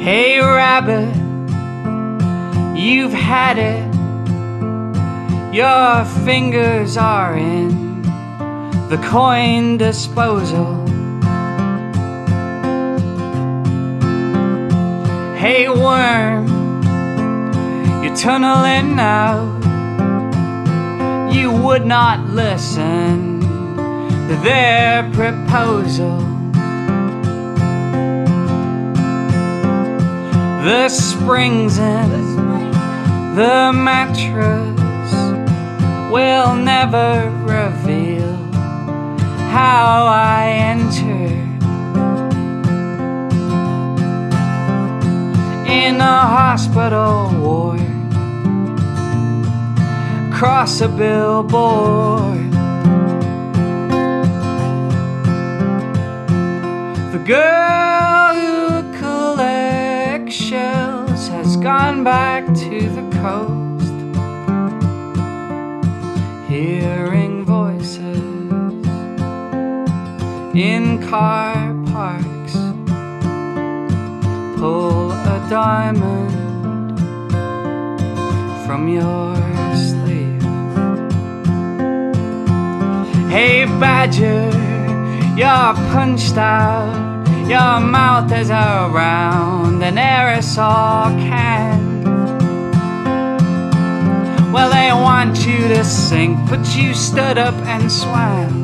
Hey rabbit, you've had it. Your fingers are in the coin disposal. Hey worm, you're tunneling out. You would not listen to their proposal. The springs in the mattress will never reveal how I entered in a hospital ward, across a billboard. The girl who collects shells has gone back to the coast, hearing voices in car parks. Pull a diamond from your sleeve. Hey badger, you're punched out. Your mouth is around an aerosol can. Well, they want you to sink, but you stood up and swam.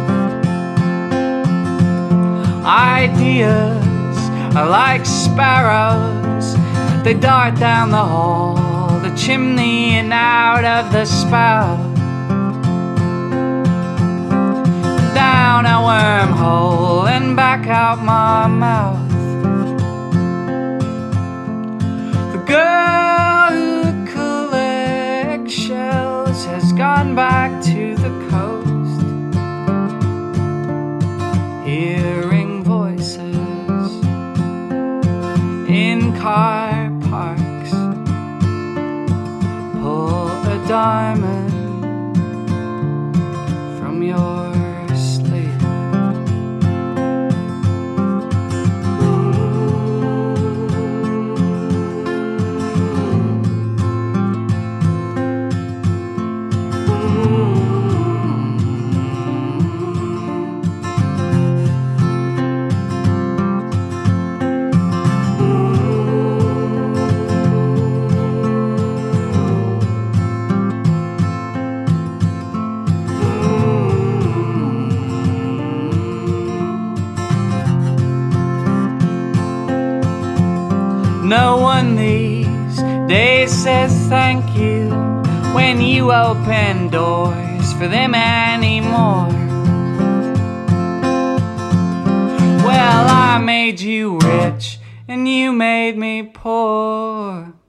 Ideas are like sparrows. They dart down the hall, the chimney and out of the spout, down a wormhole and back out my mouth. The girl who collects shells has gone back to the coast, hearing voices in car parks. Pull a diamond from your sleeve. No one these days says thank you when you open doors for them anymore. Well, I made you rich and you made me poor.